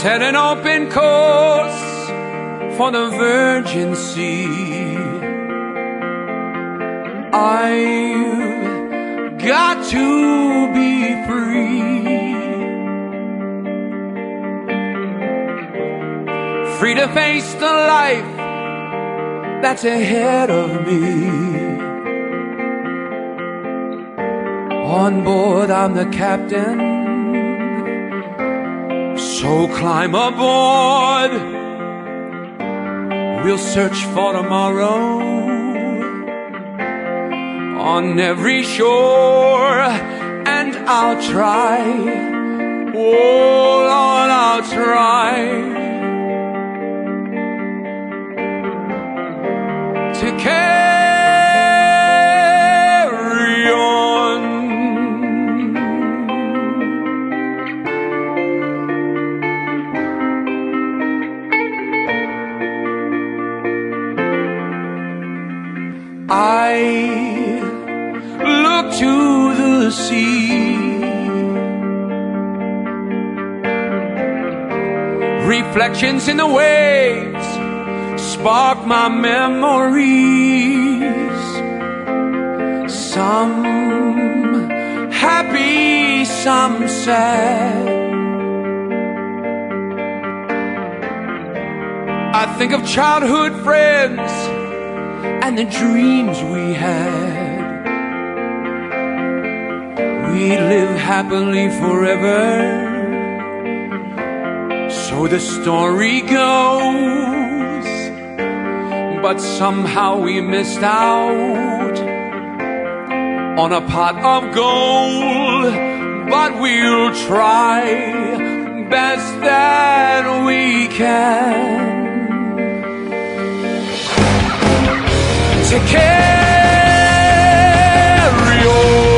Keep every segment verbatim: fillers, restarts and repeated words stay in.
set an open course for the virgin sea. I've got to be free, free to face the life that's ahead of me. On board, I'm the captain, so climb aboard. We'll search for tomorrow on every shore, and I'll try, oh Lord, I'll try to carry on. I look to the sea, reflections in the waves spark my memories. Some happy, some sad. I think of childhood friends and the dreams we had. We live happily forever, so the story goes. But somehow we missed out on a pot of gold. But we'll try best that we can to carry on.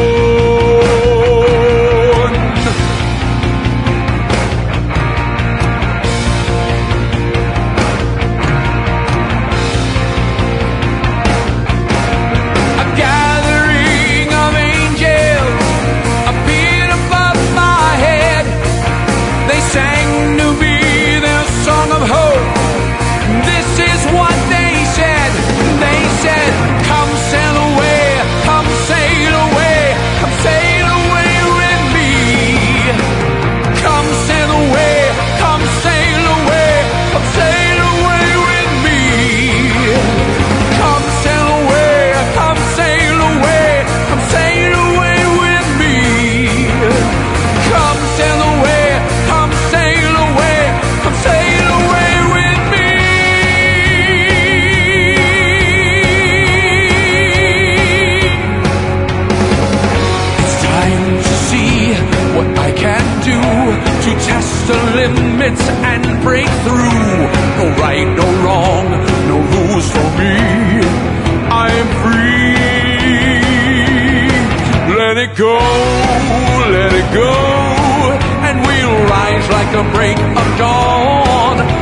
And break through. No right, no wrong, no rules for me. I am free. Let it go, let it go, and we'll rise like the break of dawn.